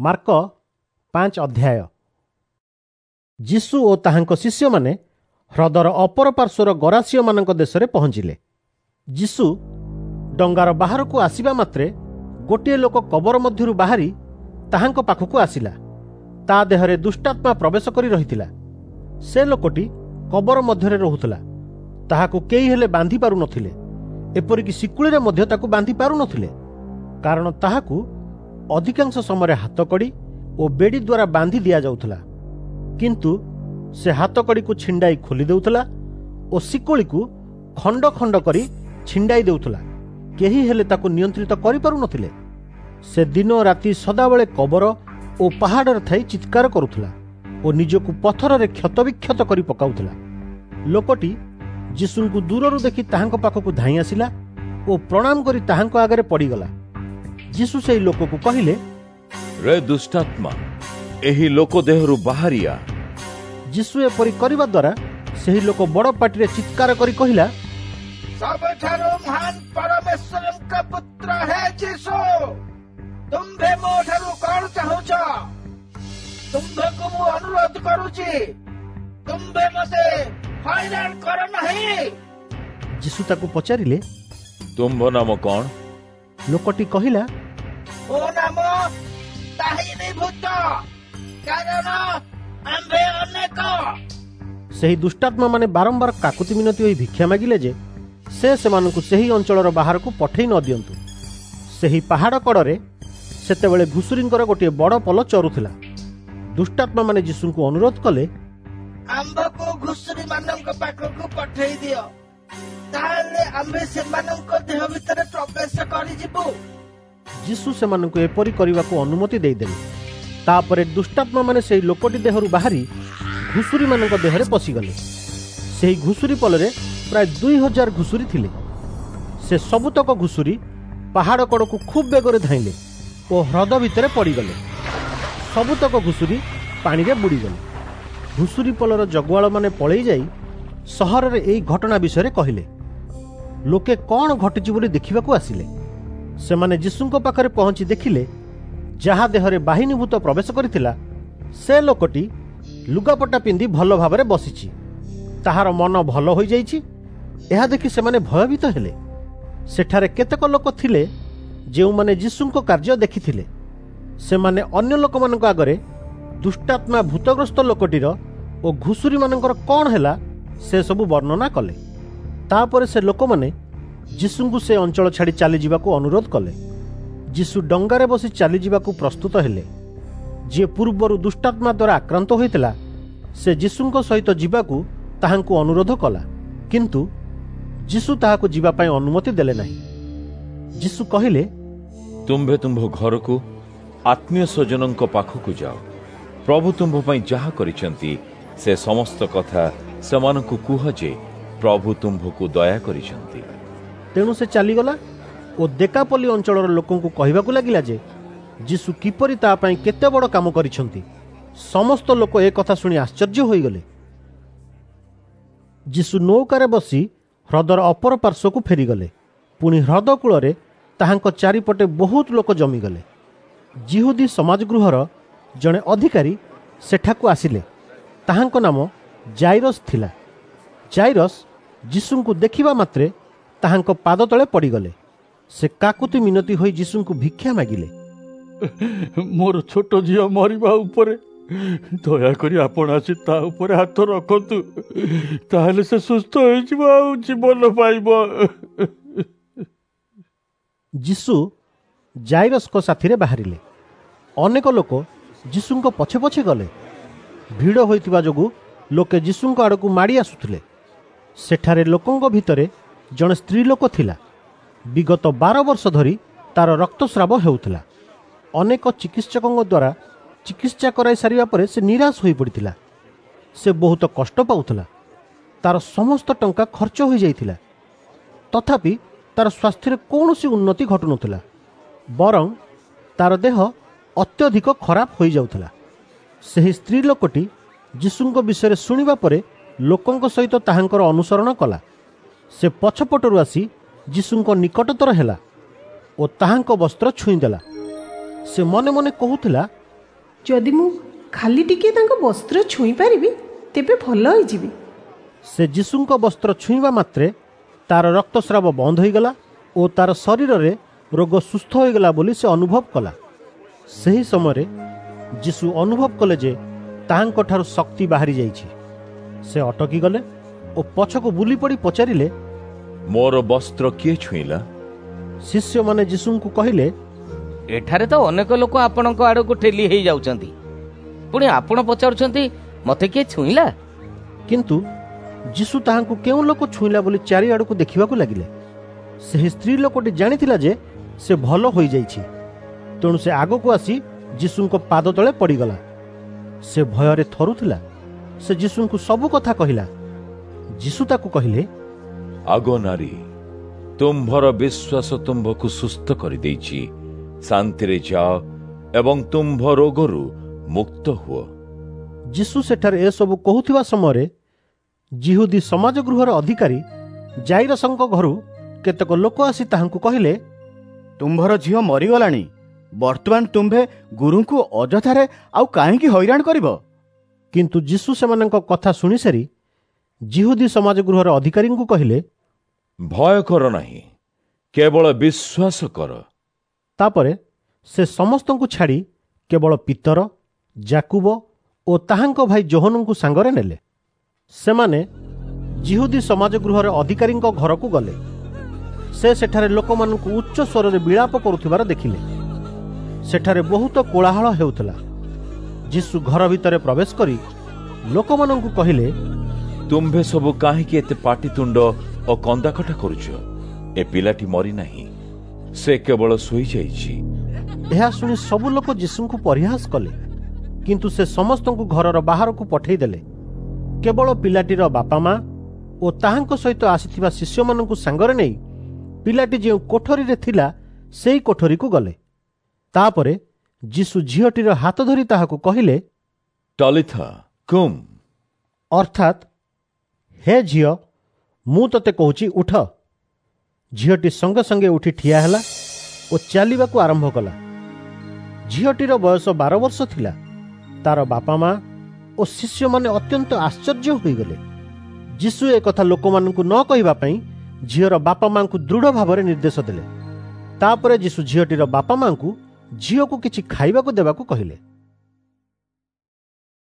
Mark 5 ଅଧ୍ୟାୟ। ଯୀଶୁ ଓ ତାହାଙ୍କ ଶିଷ୍ୟମାନେ ହ୍ରଦର ଅପର ପାର୍ଶ୍ୱର ଗରାସିୟମାନଙ୍କ ଦେଶରେ ପହଞ୍ଚିଲେ। ଯୀଶୁ ଡଙ୍ଗାର ବାହାରକୁ ଆସିବା ମାତ୍ରେ ଗୋଟିଏ ଲୋକ କବର ମଧ୍ୟରୁ ବାହାରି ତାହାଙ୍କ ପାଖକୁ ଆସିଲା। ତା ଦେହରେ ଦୁଷ୍ଟାତ୍ମା ପ୍ରବେଶ କରି ରହିଥିଲା। ସେ ଲୋକଟି କବର ମଧ୍ୟରେ ରହୁଥିଲା। ତାହାକୁ କେହି ହେଲେ ବାନ୍ଧି ପାରୁନଥିଲେ, ଏପରିକି ଶିକୁଳିରେ ମଧ୍ୟ ତାକୁ ବାନ୍ଧି ପାରୁନଥିଲେ, କାରଣ ତାହାକୁ ଅଧିକାଂଶ ସମୟରେ ହାତକଡ଼ି ଓ ବେଡ଼ି ଦ୍ୱାରା ବାନ୍ଧି ଦିଆଯାଉଥିଲା। କିନ୍ତୁ ସେ ହାତକଡ଼ିକୁ ଛିଣ୍ଡାଇ ଖୋଲି ଦେଉଥିଲା ଓ ଶିକୁଳିକୁ ଖଣ୍ଡ ଖଣ୍ଡ କରି ଛିଣ୍ଡାଇ ଦେଉଥିଲା। କେହି ହେଲେ ତାକୁ ନିୟନ୍ତ୍ରିତ କରିପାରୁନଥିଲେ। ସେ ଦିନ ରାତି ସଦାବେଳେ କବର ଓ ପାହାଡ଼ରେ ଥାଇ ଚିତ୍କାର କରୁଥିଲା ଓ ନିଜକୁ ପଥରରେ କ୍ଷତବିକ୍ଷତ କରି ପକାଉଥିଲା। ଲୋକଟି ଯୀଶୁଙ୍କୁ ଦୂରରୁ ଦେଖି ତାହାଙ୍କ ପାଖକୁ ଧାଇଁ ଆସିଲା ଓ ପ୍ରଣାମ କରି ତାହାଙ୍କ ଆଗରେ ପଡ଼ିଗଲା। ଯୀଶୁ ସେହି ଲୋକକୁ କହିଲେ, ରେ ଦୁଷ୍ଟାତ୍ମା, ଏହି ଲୋକ ଦେହରୁ ବାହାରିଆ। ଯୀଶୁ ଏପରି କରିବା ଦ୍ୱାରା ସେହି ଲୋକ ବଡ଼ ପାଟିରେ ଚିତ୍କାର କରି କହିଲା, ସବୁଠାରୁ ମହାନ ପରମେଶ୍ୱରଙ୍କ ପୁତ୍ର ହେ ଯୀଶୁ, ତୁମ୍ଭେ ମୋ ଠାରୁ କଣ ଚାହୁଁଛ? ତୁମ୍ଭେକୁ ମୁଁ ଅନୁରୋଧ କରୁଛି, ତୁମ୍ଭେ ମତେ ହଇରାଣ କର ନାହିଁ। ଯୀଶୁ ତାକୁ ପଚାରିଲେ, ତୁମ୍ଭ ନାମ କଣ? ଲୋକଟି କହିଲା, ମୋ ନାମ ତାହିନି ଭୂତ, କାରଣ ଆମ୍ଭେ ଅନେକ। ସେହି ଦୁଷ୍ଟାତ୍ମା ମାନେ ବାରମ୍ବାର କାକୁତି ମିନତି ହୋଇ ଭିକ୍ଷା ମାଗିଲେ ଯେ ସେ ସେମାନଙ୍କୁ ସେହି ଅଞ୍ଚଳର ବାହାରକୁ ପଠେଇ ନ ଦିଅନ୍ତୁ। ସେହି ପାହାଡ଼ କଡ଼ରେ ସେତେବେଳେ ଘୁଷୁରୀଙ୍କର ଗୋଟିଏ ବଡ଼ ପଲ ଚରୁଥିଲା। ଦୁଷ୍ଟାତ୍ମା ମାନେ ଯୀଶୁଙ୍କୁ ଅନୁରୋଧ କଲେ, ଆମ୍ଭକୁ ଘୁଷୁରୀ ମାନଙ୍କ ପାଖକୁ ପଠେଇ ଦିଅ, ତାହେଲେ ଆମ୍ଭେ ସେମାନଙ୍କ ଦେହ ଭିତରେ ପ୍ରବେଶ କରିଯିବୁ। ଯୀଶୁ ସେମାନଙ୍କୁ ଏପରି କରିବାକୁ ଅନୁମତି ଦେଇଦେଲେ। ତାପରେ ଦୁଷ୍ଟାତ୍ମା ମାନେ ସେହି ଲୋକଟି ଦେହରୁ ବାହାରି ଘୁଷୁରୀ ମାନଙ୍କ ଦେହରେ ପଶିଗଲେ। ସେହି ଘୁଷୁରୀ ପଲରେ ପ୍ରାୟ 2000 ଘୁଷୁରୀ ଥିଲେ। ସେ ସବୁତକ ଘୁଷୁରୀ ପାହାଡ଼ କଡ଼କୁ ଖୁବ୍ ବେଗରେ ଧାଇଁଲେ ଓ ହ୍ରଦ ଭିତରେ ପଡ଼ିଗଲେ। ସବୁତକ ଘୁଷୁରୀ ପାଣିରେ ବୁଡ଼ିଗଲେ। ଘୁଷୁରୀ ପଲର ଜଗୁଆଳମାନେ ପଳେଇ ଯାଇ ସହରରେ ଏହି ଘଟଣା ବିଷୟରେ କହିଲେ। ଲୋକେ କ'ଣ ଘଟିଛି ବୋଲି ଦେଖିବାକୁ ଆସିଲେ। ସେମାନେ ଯୀଶୁଙ୍କ ପାଖରେ ପହଞ୍ଚି ଦେଖିଲେ, ଯାହା ଦେହରେ ବାହିନୀଭୂତ ପ୍ରବେଶ କରିଥିଲା ସେ ଲୋକଟି ଲୁଗାପଟା ପିନ୍ଧି ଭଲ ଭାବରେ ବସିଛି। ତାହାର ମନ ଭଲ ହୋଇଯାଇଛି। ଏହା ଦେଖି ସେମାନେ ଭୟଭୀତ ହେଲେ। ସେଠାରେ କେତେକ ଲୋକ ଥିଲେ ଯେଉଁମାନେ ଯୀଶୁଙ୍କ କାର୍ଯ୍ୟ ଦେଖିଥିଲେ। ସେମାନେ ଅନ୍ୟ ଲୋକମାନଙ୍କ ଆଗରେ ଦୁଷ୍ଟାତ୍ମା ଭୂତଗ୍ରସ୍ତ ଲୋକଟିର ଓ ଘୁଷୁରୀମାନଙ୍କର କ'ଣ ହେଲା ସେ ସବୁ ବର୍ଣ୍ଣନା କଲେ। ତାପରେ ସେ ଲୋକମାନେ ଯୀଶୁଙ୍କୁ ସେ ଅଞ୍ଚଳ ଛାଡ଼ି ଚାଲିଯିବାକୁ ଅନୁରୋଧ କଲେ। ଯୀଶୁ ଡଙ୍ଗାରେ ବସି ଚାଲିଯିବାକୁ ପ୍ରସ୍ତୁତ ହେଲେ। ଯିଏ ପୂର୍ବରୁ ଦୁଷ୍ଟାତ୍ମା ଦ୍ୱାରା ଆକ୍ରାନ୍ତ ହୋଇଥିଲା ସେ ଯୀଶୁଙ୍କ ସହିତ ଯିବାକୁ ତାହାଙ୍କୁ ଅନୁରୋଧ କଲା, କିନ୍ତୁ ଯୀଶୁ ତାହାକୁ ଯିବା ପାଇଁ ଅନୁମତି ଦେଲେ ନାହିଁ। ଯୀଶୁ କହିଲେ, ତୁମ୍ଭେ ତୁମ୍ଭ ଘରକୁ ଆତ୍ମୀୟ ସ୍ୱଜନଙ୍କ ପାଖକୁ ଯାଅ। ପ୍ରଭୁ ତୁମ୍ଭ ପାଇଁ ଯାହା କରିଛନ୍ତି ସେ ସମସ୍ତ କଥା ସେମାନଙ୍କୁ କୁହ ଯେ ପ୍ରଭୁ ତୁମ୍ଭକୁ ଦୟା କରିଛନ୍ତି। ତେଣୁ ସେ ଚାଲିଗଲା ଓ ଦେକାପଲ୍ଲୀ ଅଞ୍ଚଳର ଲୋକଙ୍କୁ କହିବାକୁ ଲାଗିଲା ଯେ ଯୀଶୁ କିପରି ତା ପାଇଁ କେତେ ବଡ଼ କାମ କରିଛନ୍ତି। ସମସ୍ତ ଲୋକ ଏ କଥା ଶୁଣି ଆଶ୍ଚର୍ଯ୍ୟ ହୋଇଗଲେ। ଯୀଶୁ ନୌକାରେ ବସି ହ୍ରଦର ଅପର ପାର୍ଶ୍ୱକୁ ଫେରିଗଲେ। ପୁଣି ହ୍ରଦ କୂଳରେ ତାହାଙ୍କ ଚାରିପଟେ ବହୁତ ଲୋକ ଜମିଗଲେ। ଯିହୁଦୀ ସମାଜଗୃହର ଜଣେ ଅଧିକାରୀ ସେଠାକୁ ଆସିଲେ। ତାହାଙ୍କ ନାମ ଜାଇରସ୍ ଥିଲା। ଜାଇରସ୍ ଯୀଶୁଙ୍କୁ ଦେଖିବା ମାତ୍ରେ ତାହାଙ୍କ ପାଦ ତଳେ ପଡ଼ିଗଲେ। ସେ କାକୁତି ମିନତି ହୋଇ ଯୀଶୁଙ୍କୁ ଭିକ୍ଷା ମାଗିଲେ, ମୋର ଛୋଟ ଝିଅ ମରିବା ଉପରେ, ଦୟାକରି ଆପଣ ଆସି ତା ଉପରେ ହାତ ରଖନ୍ତୁ, ତାହେଲେ ସେ ସୁସ୍ଥ ହୋଇଯିବ ଆଉ ଜୀବନ ପାଇବ। ଯୀଶୁ ଜାଇରସ୍ଙ୍କ ସାଥିରେ ବାହାରିଲେ। ଅନେକ ଲୋକ ଯୀଶୁଙ୍କ ପଛେ ପଛେ ଗଲେ। ଭିଡ଼ ହୋଇଥିବା ଯୋଗୁଁ ଲୋକେ ଯୀଶୁଙ୍କ ଆଡ଼କୁ ମାଡ଼ି ଆସୁଥିଲେ। ସେଠାରେ ଲୋକଙ୍କ ଭିତରେ ଜଣେ ସ୍ତ୍ରୀ ଲୋକ ଥିଲା। ବିଗତ 12 ବର୍ଷ ଧରି ତାର ରକ୍ତସ୍ରାବ ହେଉଥିଲା। ଅନେକ ଚିକିତ୍ସକଙ୍କ ଦ୍ୱାରା ଚିକିତ୍ସା କରାଇ ସାରିବା ପରେ ସେ ନିରାଶ ହୋଇପଡ଼ିଥିଲା। ସେ ବହୁତ କଷ୍ଟ ପାଉଥିଲା। ତାର ସମସ୍ତ ଟଙ୍କା ଖର୍ଚ୍ଚ ହୋଇଯାଇଥିଲା। ତଥାପି ତାର ସ୍ୱାସ୍ଥ୍ୟରେ କୌଣସି ଉନ୍ନତି ଘଟୁନଥିଲା। ବରଂ ତାର ଦେହ ଅତ୍ୟଧିକ ଖରାପ ହୋଇଯାଉଥିଲା। ସେହି ସ୍ତ୍ରୀ ଲୋକଟି ଯୀଶୁଙ୍କ ବିଷୟରେ ଶୁଣିବା ପରେ ଲୋକଙ୍କ ସହିତ ତାହାଙ୍କର ଅନୁସରଣ କଲା। ସେ ପଛପଟରୁ ଆସି ଯୀଶୁଙ୍କ ନିକଟତର ହେଲା ଓ ତାହାଙ୍କ ବସ୍ତ୍ର ଛୁଇଁଦେଲା। ସେ ମନେ ମନେ କହୁଥିଲା, जदि मु खाली टिके तांको वस्त्र छुई पारिबी तेबे भल होई जिवि। से यीशुଙ୍କ वस्त्र छुईवा मात्रे तार रक्तस्राव बंद होईगला और तार शरीर रे रोग सुस्थ होईगला बोली से अनुभव कला। सही समय यीशु अनुभव कले जे ताहांको ठारू शक्ति बाहरी जाइछि। से अटकी गले और पछको बुली पड़ी पचारिले, मोर वस्त्र किए छुईला? शिष्य माने यीशुଙ୍କୁ कहिले, एठारे तो अनेक लोक आपणक आड़क ठेली हो जाउछंती, पुणी आपण पचारुछंती मते किए छुईला? किंतु यीशु ताहांको केउ लोक छुईला बोली चारि आड़क देखिबाकू लागिले। से स्त्री लोकटी जानिथिला जे से भल होई जाइछि, तेणु से आगको आसी यीशुଙ୍କ पाद तळे पड़ीगला। से भୟରେ थरुथिला। से यीशुଙ୍କୁ सब कथा कहिला। यीशु ताकू कहिले, आगो नारी, तुम्भर विश्वास तुम्भको सुस्थ करि देइछि। शांति रे जाओ एवं तुम्भ रोगरु मुक्त हुओ। यीशु सेठारे ए सब कहूथिबा समय जिहुदी समाज गृहर अधिकारी जाइरसଙ୍କ घरु केतक लोक आसी ताहांकु कहिले, तुम्भर झियो मरीगलाणी, वर्तमान तुम्भे गुरु को अजथारे आउ काहेकि हैरान करिबो? किंतु यीशु सेमानଙ୍କ कथा सुनि सारी जिहुदी समाज गृहर अधिकारी को कहिले, भय कर नाही, केवल विश्वास कर। तापरे से समस्तଙ୍କୁ छाड़ी केवल पितर, जाकुब और ताहांको भाई जोहनଙ୍କୁ सांगरे नेले। सेमाने जिहुदी समाज गृहर अधिकारी घर को गले। से सेठारे लोकमानଙ୍କୁ उच्च स्वर रे विलाप करुथिबार देखिले। सेठारे बहुत कोलाहल हेउथला। यीशु घर भितर प्रवेश करी लोकमानଙ୍କୁ कहिले, तुम्भे सबु काहेकि एते पाटितुंड और कंदाकटा करुछ? ए पिलाटी मरी नाही, से केवल सोई जाइछि। यह सुनी सब लोक यीशुଙ୍କୁ परिहास कले, किंतु से समस्तଙ୍କୁ घरर बाहर को पठेई देले। केवल पिलाटीर बापा माँ और ताहांको सहित आसीथिबा शिष्य मानଙ୍କୁ सांगरे नै पिलाटी जे कोठरी रे थिला सेई कोठरी को गले। तापरे यीशु झियटीर हाथ धरी ताहाकू कहिले, टलिथा कुम, अर्थात हे झियो मु तते कहूची उठ। झियटी संगे संगे उठी ठिया हैला और चलिबाकू आरंभ कला। झियटीर बयस 12 वर्ष थिला। तार बापा माँ और शिष्य माने अत्यंत आश्चर्य होई गले। यीशु ए कथा लोकमानଙ୍କୁ न कहिबा पई झियर बापा माँ को दृढ़ भाव निर्देश देले। तापरे यीशु झियटीर बापा माँ को झियो को किछि खाइबाकू देबाकू कहिले।